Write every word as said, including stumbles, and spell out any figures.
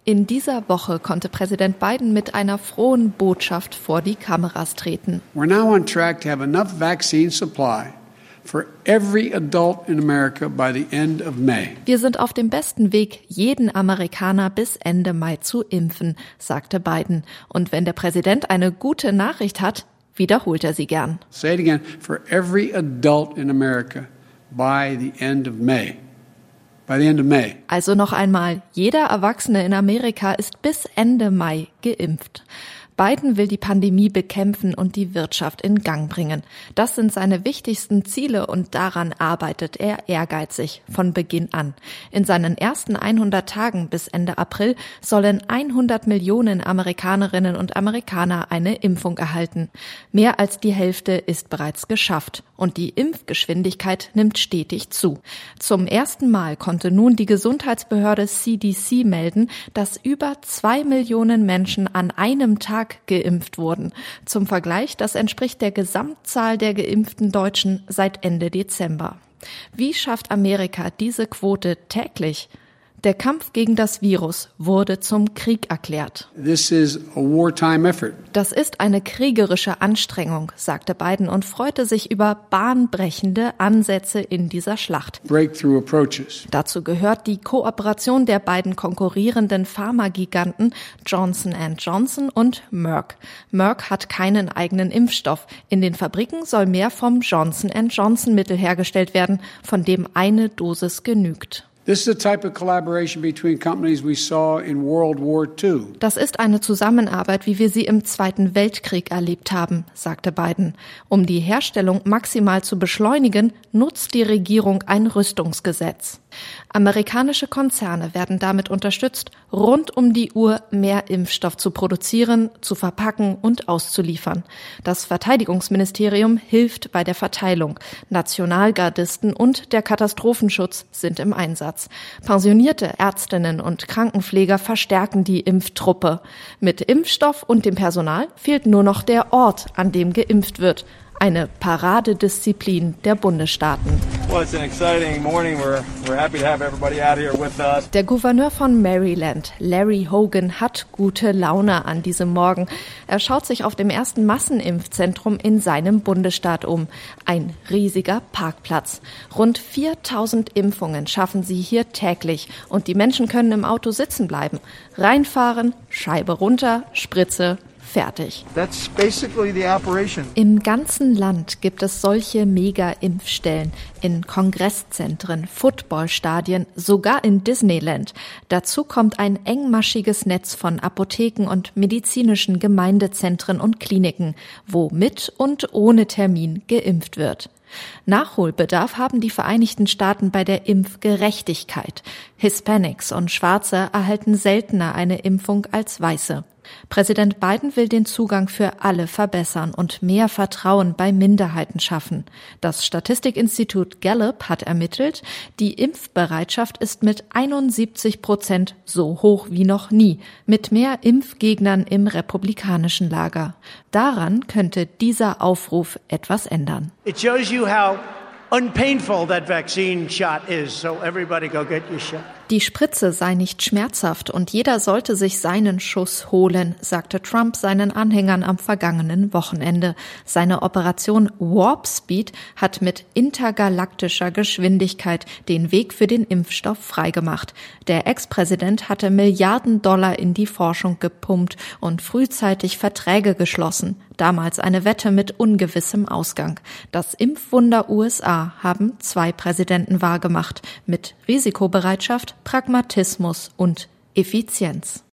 In dieser Woche konnte Präsident Biden mit einer frohen Botschaft vor die Kameras treten. We're now on track to have enough vaccine supply for every adult in America by the end of May. Wir sind auf dem besten Weg, jeden Amerikaner bis Ende Mai zu impfen, sagte Biden. Und wenn der Präsident eine gute Nachricht hat, wiederholt er sie gern. Say it again, for every adult in America by the end of May. By the end of May. Also noch einmal, jeder Erwachsene in Amerika ist bis Ende Mai geimpft. Biden will die Pandemie bekämpfen und die Wirtschaft in Gang bringen. Das sind seine wichtigsten Ziele und daran arbeitet er ehrgeizig von Beginn an. In seinen ersten hundert Tagen bis Ende April sollen hundert Millionen Amerikanerinnen und Amerikaner eine Impfung erhalten. Mehr als die Hälfte ist bereits geschafft und die Impfgeschwindigkeit nimmt stetig zu. Zum ersten Mal konnte nun die Gesundheitsbehörde C D C melden, dass über zwei Millionen Menschen an einem Tag geimpft wurden. Zum Vergleich, das entspricht der Gesamtzahl der geimpften Deutschen seit Ende Dezember. Wie schafft Amerika diese Quote täglich? Der Kampf gegen das Virus wurde zum Krieg erklärt. This is a wartime effort. Das ist eine kriegerische Anstrengung, sagte Biden und freute sich über bahnbrechende Ansätze in dieser Schlacht. Breakthrough approaches. Dazu gehört die Kooperation der beiden konkurrierenden Pharmagiganten Johnson and Johnson und Merck. Merck hat keinen eigenen Impfstoff. In den Fabriken soll mehr vom Johnson and Johnson Mittel hergestellt werden, von dem eine Dosis genügt. This is the type of collaboration between companies we saw in World War Two. Das ist eine Zusammenarbeit, wie wir sie im Zweiten Weltkrieg erlebt haben, sagte Biden. Um die Herstellung maximal zu beschleunigen, nutzt die Regierung ein Rüstungsgesetz. Amerikanische Konzerne werden damit unterstützt, rund um die Uhr mehr Impfstoff zu produzieren, zu verpacken und auszuliefern. Das Verteidigungsministerium hilft bei der Verteilung. Nationalgardisten und der Katastrophenschutz sind im Einsatz. Pensionierte Ärztinnen und Krankenpfleger verstärken die Impftruppe. Mit Impfstoff und dem Personal fehlt nur noch der Ort, an dem geimpft wird. Eine Paradedisziplin der Bundesstaaten. Der Gouverneur von Maryland, Larry Hogan, hat gute Laune an diesem Morgen. Er schaut sich auf dem ersten Massenimpfzentrum in seinem Bundesstaat um. Ein riesiger Parkplatz. Rund viertausend Impfungen schaffen sie hier täglich und die Menschen können im Auto sitzen bleiben. Reinfahren, Scheibe runter, Spritze, fertig. That's basically the operation. Im ganzen Land gibt es solche Mega-Impfstellen in Kongresszentren, Footballstadien, sogar in Disneyland. Dazu kommt ein engmaschiges Netz von Apotheken und medizinischen Gemeindezentren und Kliniken, wo mit und ohne Termin geimpft wird. Nachholbedarf haben die Vereinigten Staaten bei der Impfgerechtigkeit. Hispanics und Schwarze erhalten seltener eine Impfung als Weiße. Präsident Biden will den Zugang für alle verbessern und mehr Vertrauen bei Minderheiten schaffen. Das Statistikinstitut Gallup hat ermittelt, die Impfbereitschaft ist mit einundsiebzig Prozent so hoch wie noch nie, mit mehr Impfgegnern im republikanischen Lager. Daran könnte dieser Aufruf etwas ändern. It shows you how unpainful that vaccine shot is, so everybody go get your shot. Die Spritze sei nicht schmerzhaft und jeder sollte sich seinen Schuss holen, sagte Trump seinen Anhängern am vergangenen Wochenende. Seine Operation Warp Speed hat mit intergalaktischer Geschwindigkeit den Weg für den Impfstoff freigemacht. Der Ex-Präsident hatte Milliarden Dollar in die Forschung gepumpt und frühzeitig Verträge geschlossen. Damals eine Wette mit ungewissem Ausgang. Das Impfwunder U S A haben zwei Präsidenten wahrgemacht, mit Risikobereitschaft, Pragmatismus und Effizienz.